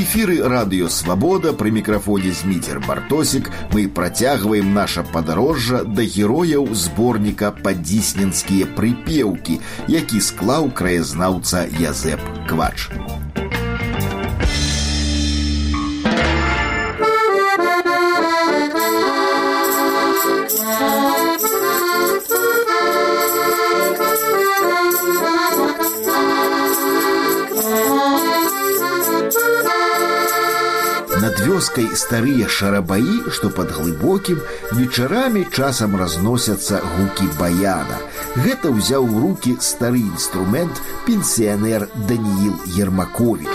эфіры радыё «Свабода», пры мікрафоне Зміцер Бартосік. Мы працягваем наша падарожжа да герояў зборніка «Падзісненскія прыпеўкі», які склаў краязнаўца Язэп Квач. Над вёскай старыя шарабаі, што пад глыбокім, вечарамі часам разносяцца гукі баяна. Гэта ўзяў у рукі стары інструмент пенсіянер Данііл Ермаковіч.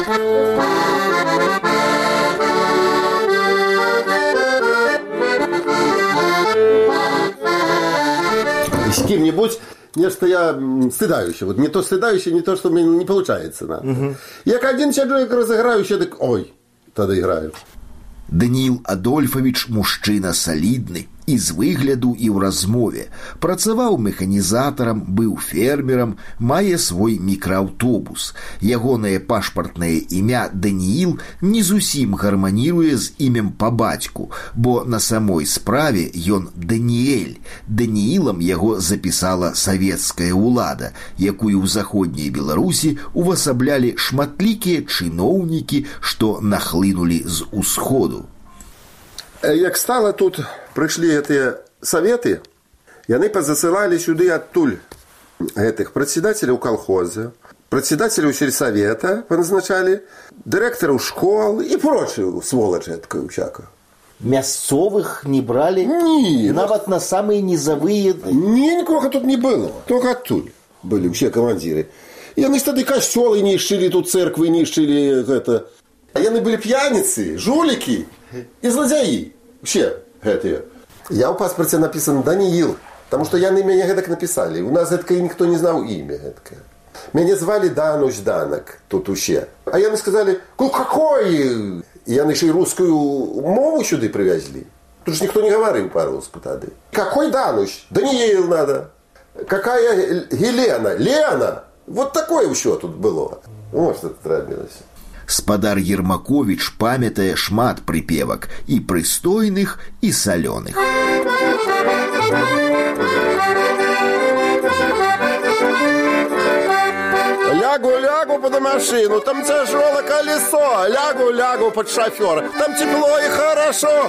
С кем-нибудь нечто я стыдающе. Вот не то стыдающе, не то, что мне не получается. Як один человек разыграюще, так ой, тогда играю. Данііл Адольфавіч мужчына салідны і з выгляду, і ў размове. Працаваў механізатарам, быў фермерам, мае свой мікрааўтобус. Ягонае пашпартнае імя Данііл не зусім гарманіруе з імем па бацьку, бо на самой справе ён Даніэль. Даніілам яго запісала савецкая ўлада, якую ў заходняй Беларусі увасаблялі шматлікія чыноўнікі, што нахлынулі з усходу. Як стала тут, прыйшлі гэтыя саветы, яны пазасылалі сюды адтуль гэтых прадседателяў калхоза, прадседателяў сельсавета паназначалі, дырэктараў школ і прочую сволачь гэткую всякую. Мясцовых не бралі? Ні. Нават на самыя нізавыя? Ні, нікога тут не было. Только адтуль былі ўсе камандзіры. Яны ж тады касцёлы нішчылі, тут цэрквы нішчылі гэта. А яны былі п'яніцы, жулікі і злодзяі. Все гэтыя. Я ў паспарце напісан Данііл, таму што яны мяне гэтак напісалі. У нас гэткае ніхто не знаў імя гэткае. Мяне звалі Дануш Данак, тут усе. А яны сказалі, какой? І яны ж і рускую мову сюды прывязлі. Тут ж ніхто не гаварыў па-руску тады. Какой Дануш? Данііл надо. Какая Гелена? Лена? Вот такое ўсё тут было. Вот што тут рабілася. Спадар Ермаковіч памятае шмат прыпевак, і прыстойных, і салёных. Лягу под машину, там тяжелое колесо. Лягу под шофера, там тепло и хорошо.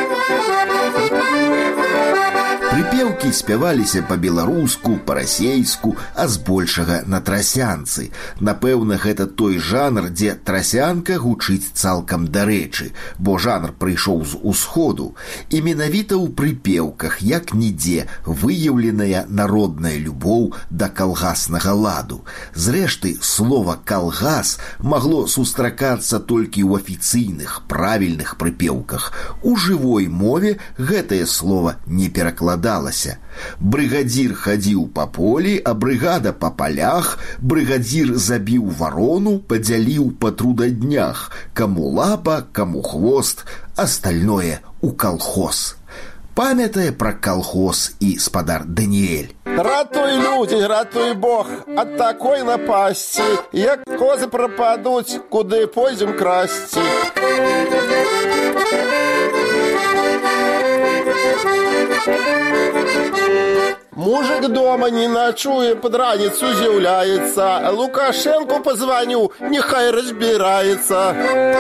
Прыпеўкі спяваліся па-беларуску, па-расейску, а збольшага на трасянцы. Напэўна, гэта той жанр, дзе трасянка гучыць цалкам дарэчы, бо жанр прыйшоў з усходу. І менавіта ў прыпеўках, як нідзе, выяўленая народная любоў да калгаснага ладу. Зрэшты, слова «калгас» магло сустракацца толькі ў афіцыйных, правільных прыпеўках. У жывой мове гэтае слова не перакладалася. Брыгадзір хадзіў па полі, а брыгада па палях. Брыгадзір забіў варону, падзяліў па трудаднях. Каму лапа, каму хвост, астальное у калхоз. Памятае пра калхоз і спадар Даніэль. Ратуй, людзі, ратуй Бог ад такой напасці. Як козы прападуць, куды пойдзем красці. Мужик дома не ночуе, под раніцу з'яўляецца. Лукашенку позвоню, нехай разбирается.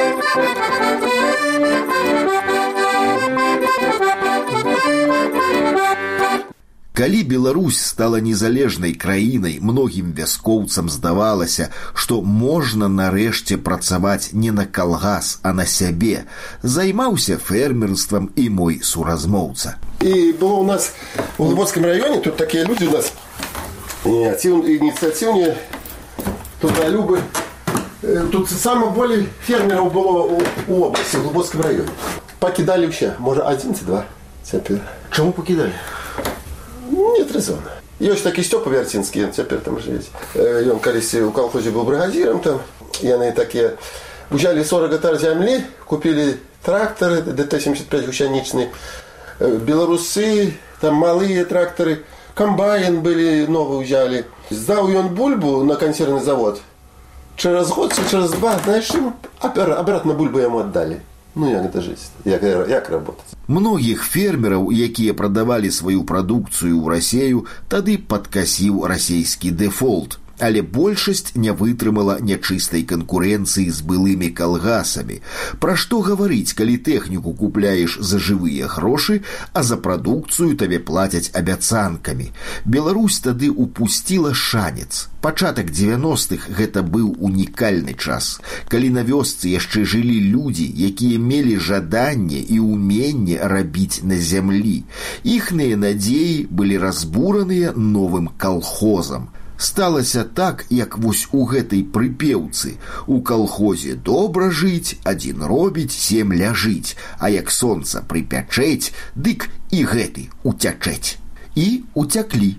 Калі Беларусь стала незалежнай краінай, многім вяскоўцам здавалася, што можна нарэшце працаваць не на калгас, а на сябе. Займаўся фермерствам і мой суразмоўца. І было у нас у Глыбоцкім раёне, тут такія людзі у нас ініцыятыўныя, трудолюбы. Тут саме болей фермераў было у обласці, у Глыбоцкім раёне. Пакідалі ўсе, можа, 1 ці 2 цяпер. Чаму пакідалі? Нет резона. Ёсць такі Стёпа Вярцінскі, ён цяпер там жыве. Ён калісь у калхозе быў брыгадзірам там. Яны такія узялі 40 гектар зямлі, купілі трактары ДТ-75 гусянічны, беларусы, там малыя трактары, комбайн былі новы ўзялі. Здаў ён бульбу на кансервны завод. через год ці через два, знаешь, ему обратно бульбу ему отдали. Ну, як это жить? Як работать? Многіх фермераў, якія прадавалі сваю прадукцыю ў Расею, тады падкасіў расейскі дэфолт. Але большасць не вытрымала нячыстай канкурэнцыі з былымі калгасамі. Пра што гаварыць, калі тэхніку купляеш за жывыя грошы, а за прадукцыю табе плацяць абяцанкамі. Беларусь тады упусціла шанец. Пачатак 90-х гэта быў унікальны час, калі на вёсцы яшчэ жылі людзі, якія мелі жаданне і ўменне рабіць на зямлі. Іхныя надзеі былі разбураныя новым калхозам. Сталася так, як вось у гэтай прыпеўцы. У калхозе добра жыць, адзін робіць, 7 ляжыць, а як сонца прыпячэць, дык і гэты уцячэць. І уцяклі.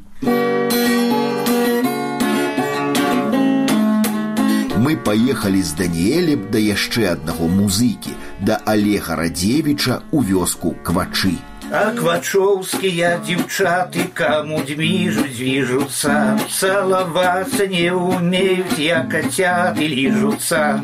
Мы паехалі з Даніэлем да яшчэ аднаго музыкі, да Олега Радзевіча ў вёску Квачы. А квачоўскія дзяўчаты каму движутся, целоваться не умеют, як котяты лижутся.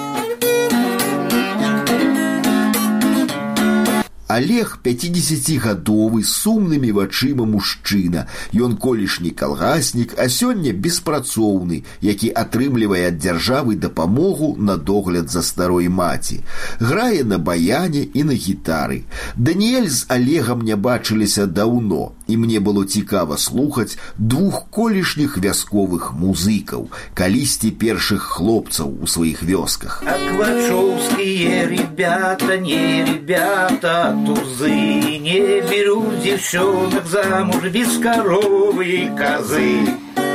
Олег 50-гадовы, з сумнымі вачыма мужчына. Ён колішні калгаснік, а сёння беспрацоўны, які атрымлівае ад дзяржавы дапамогу на догляд за старой маці. Грае на баяне і на гітары. Даніэль з Олегам не бачыліся даўно, і мне было цікава слухаць двух колішніх вясковых музыкаў, калісьці першых хлопцаў у сваіх вёсках. А квачоўскія ребята, не ребята, тузы, не берут девчонок замуж без коровы и козы.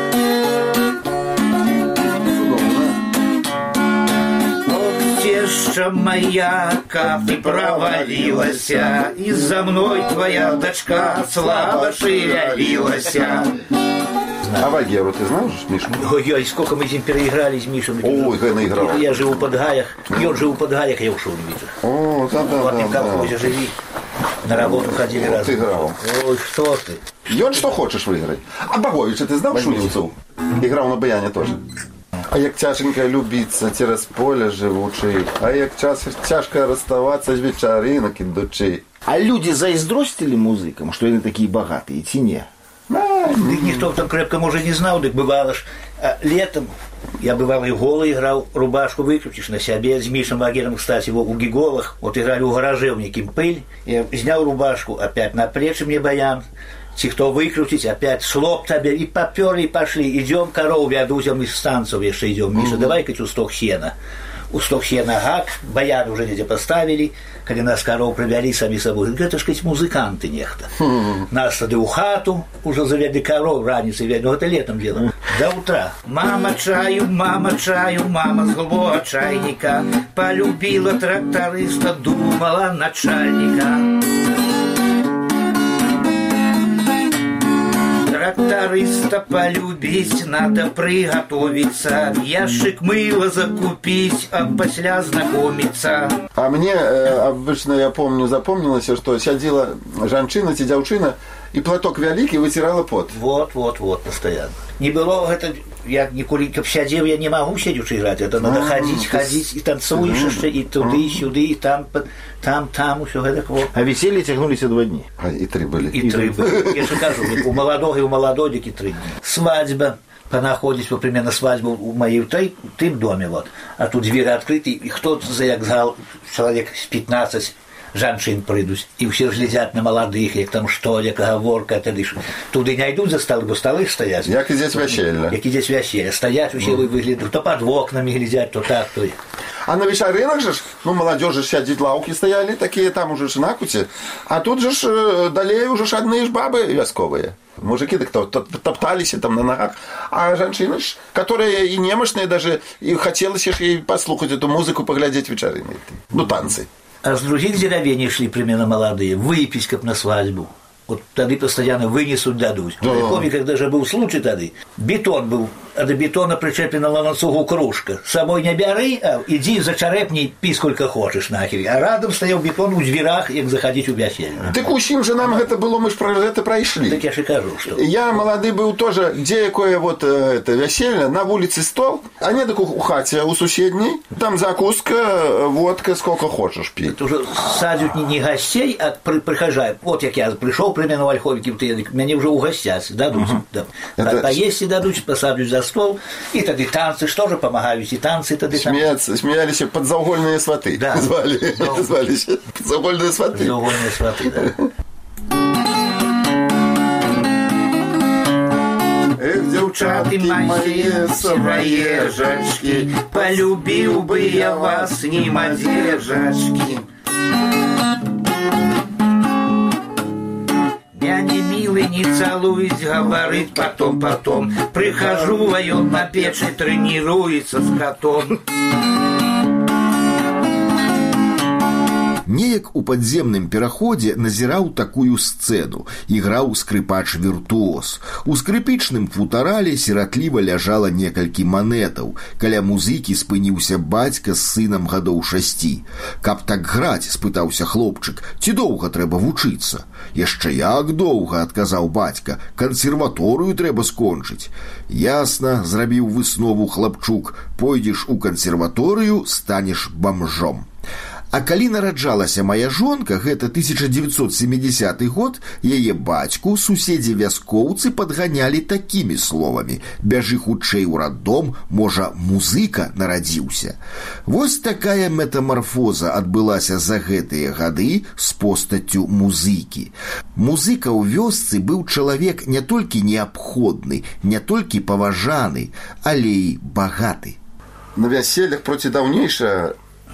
Ох, теща моя, как ты провалилась, из-за мной твоя дочка слабо шевелилася. А Вагеру ты знаешь, Мишу? Ой-ой, сколько мы с ним переиграли с Мишей. Ой, как наиграл. Я живу под Гаях, и он живу под Гаях, я ушел в Мишу. О, да. Вот в колхозе живи. На работу ходили раз. Ты играл. Ой, что ты. И он что хочешь выиграть? А Боговича ты знал Шунівцу? Играл на баяне тоже. А як тяженько любиться через поле живучий, а як тяжко расставаться з вечеринок ідучи. А люди зайздростили музыкам, что они такие богатые, ці не? Дык никто там крепко, может, не знал, дык бывало ж. Летом я бывал и голый играл, рубашку выключишь на себе. С Мишей Вагером, кстати, у Гиголах. Вот играли у гараже, у неким пыль. Я снял рубашку, опять на плечи мне баян. Ці кто выкрутить, опять слоп тебе, и поперли, и пошли. Идем, корову вядуть, а мы с станцев еще идем. Миша, давай-ка у сток сена. У сток сена гак, баян уже где поставили. Когда нас коров привели сами собой, это ж хоть музыканты нехто. Нас тогда у хату уже завели коров, раницы вели, но это летом дело. До утра. Мама чаю, мама с голубого чайника. Полюбила тракториста, думала начальника. Тракториста полюбить, надо приготовиться, ящик мыла закупить, а после знакомиться. А мне обычно, я помню, запомнилось, что сядзіла жанчына ці дзяўчына и платок вялікі вытирала пот. Вот, постоянно. Не было это, я никуда, как сядел, я не могу сидеть играть. Это надо ходить, и танцуешь еще, и туды, и сюды, и там, все это. Вот. А веселье тягнулись 2 дні. А и 3 были. И 3 были. Я же скажу, у молодого и у молододики 3 дня. Свадьба. Понаходить, вот примерно свадьбу у моей в тым доме, вот. А тут двери открыты, и кто-то заягзал, человек с 15 жанчын прыйдуць, і ўсе ж глядзяць на маладых, як там што, як гаворка, тады ж туды не йдуць за сталы, бо сталы стаяць. Як ідзець вяселля. Як ідзець вяселля. Стаяць усе выглядаюць, то пад вокнамі глядзяць, то так, то... А на вечеринах же, молодежь сядет, лавки стояли такие, там уже ж накуте, а тут же ж далее уже ж одни ж бабы вязковые. Мужики так топтались там на ногах, а женщины ж, которые и немощные даже, и хотелось ей послухать эту музыку, поглядеть вечерины. Ну, танцы. А с других деревень шли примерно молодые, выпить как на свадьбу. Вот тады постоянно вынесут, дадут. Да. Я помню, когда же был случай тады, бетон был, а до бетона причеплена на ланцугу кружка. С собой не бяры, а иди зачарепни, пи сколько хочешь нахер. А рядом стоял бетон у дверях, как заходить у веселья. Так усім же нам это было, мы ж про это пройшли. Так я же кажу, что... Я молодый был тоже, где якое вот это веселье, на улице стол, а не так у хате, у соседней, там закуска, водка, сколько хочешь пить. Это уже садят не гостей, а прихожан. Вот як я пришел, примерно в Ольховике, меня уже угостят, дадут. Да. Это... Поесть и дадут, посадят за стол, и тогда танцы, что же помогают, и танцы тогда там. Смеялись подзаугольные сваты. Да. Звались подзаугольные сваты. Подзаугольные сваты, да. Эх, девчатки мои сыроежечки, полюбил бы я вас, немодежечки. Я не милый, не целуюсь, говорит потом. Прихожу, а он на печи тренируется с котом. Неяк у падземным пераходзе назіраў такую сцэну. Іграў скрыпач-віртуоз. У скрыпічным футарале сіратліва ляжала некалькі манетаў. Каля музыкі спыніўся бацька з сынам гадоў 6. «Каб так граць», – спытаўся хлопчык, – «ці доўга трэба вучыцца?» «Яшчэ як доўга», – адказаў бацька, – «кансерваторыю трэба скончыць». «Ясна», – зрабіў выснову хлапчук, – «пойдзеш у кансерваторыю, станеш бамжом». А калі нараджалася моя жонка, гэта 1970 год, яе бацьку суседзі вяскоўцы падганялі такімі словамі: «Бяжы хутчэй у раддом, можа, музыка нарадзіўся». Вось такая метамарфоза адбылася за гэтыя гады з постаццю музыкі. Музыка ў вёсцы быў чалавек не толькі неабходны, не толькі паважаны, але і багаты. На вяселлях проці даўнейшае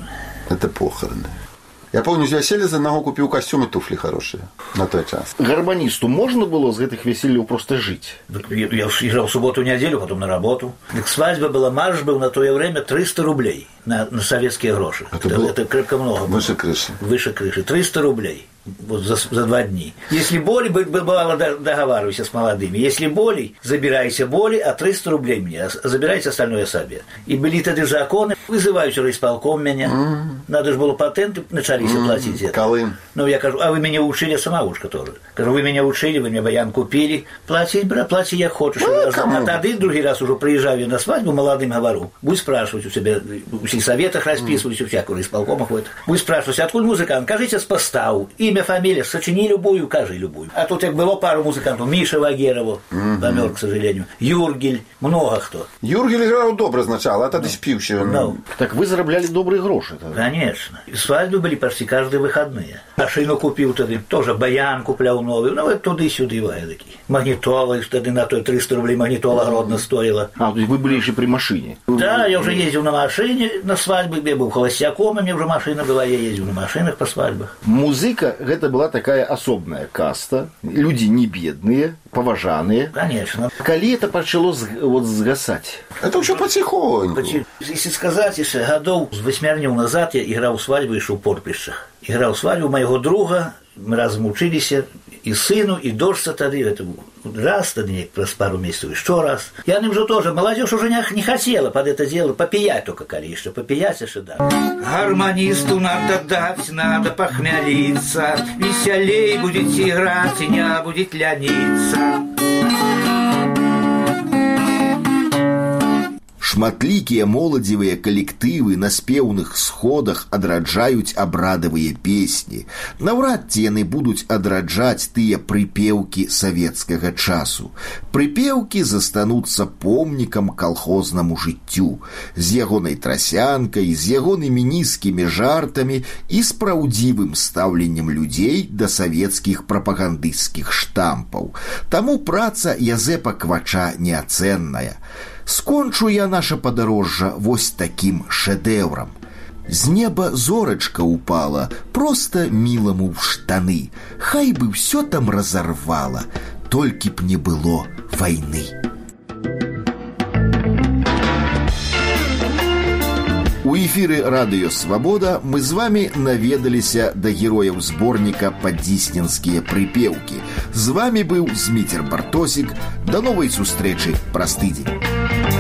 это похороны. Я помню, з вяселля за одного купіў костюм і туфлі хорошие на той час. Гармонисту можно было з гэтых весельяў просто жить? Я играл в субботу-неделю, потом на работу. Так свадьба была, марш был на то время 300 рублей на советские гроши. Это крепко много было. Выше крыши. Выше крыши. 300 рублей. Вот за 2 дни. Если боли, бывало, договаривайся с молодыми. Если боли, забирайся боли, а 300 рублей мне, а забирайте остальное себе. И были тогда законы, вызывают райисполком меня. Надо же было патенты начались платить. Колым. Ну, я кажу, а вы меня учили, я сама уж который. Кажу, вы меня учили, вы мне баян купили. Платить, брат, плати, як хочешь. А тогда другий раз уже приезжаю на свадьбу, молодым говорю, будь спрашивать у себя, у сельсоветах расписывались, у всякого райисполкома ходит. Будь спрашивать, откуда музыкант, кажите с поставу. Имя, фамилия, сочини любую, кажи любую. А тут как было пару музыкантов. Миша Вагерова, помер, к сожалению. Юргель, много кто. Юргель играл добро сначала, а тогда спивший. Так вы заробляли добрые гроши тогда? Конечно. И свадьбы были почти каждые выходные. Машину купил тогда, тоже баян куплял новый. Ну, вот туда-сюда и такие. Магнитола, тогда на той 300 рублей магнитола гродно стоила. А, то есть вы были еще при машине? Да, я уже ездил на машине на свадьбы, я был холостяком, и мне уже машина была, я ездил на машинах по свадьбах. Музыка, это была такая особная каста, люди не бедные, поважанные. Конечно. Коли это начало вот сгасать? Это уже потихоньку. Если сказать, если годов с 8 назад я играл свадьбу еще в Порпищах. Играл свадьбу моего друга, мы разом учились, и сыну, и дочце тогда, это раз, тогда про пару месяцев еще раз. Я им же тоже, молодежь уже не хотела под это дело, попиять только коли, что попиять, еще да. Гармонисту надо дать, надо похмелиться, веселей будете играть, и не будет лениться. Шматлікія моладзевыя калектывы на спеўных сходах адраджаюць абрадавыя песні. Наўрад ці яны будуць адраджаць тыя прыпеўкі савецкага часу. Прыпеўкі застануцца помнікам калхознаму жыццю, з ягонай трасянкай, з ягонымі нізкімі жартамі і з праўдзівым стаўленнем людзей да савецкіх прапагандысцкіх штампаў. Таму праца Язэпа Квача неацэнная. Скончу я наше падарожжа вось такім шэдэўрам. З неба зорачка упала, проста міламу ў штаны. Хай бы ўсё там разарвала, толькі б не было вайны. У эфіры радыё Свабода мы з вами наведаліся да герояў зборніка «Падзісненскія прыпеўкі». З вами быў Зміцер Бартосік. Да новай сустрэчы праз тыдзень.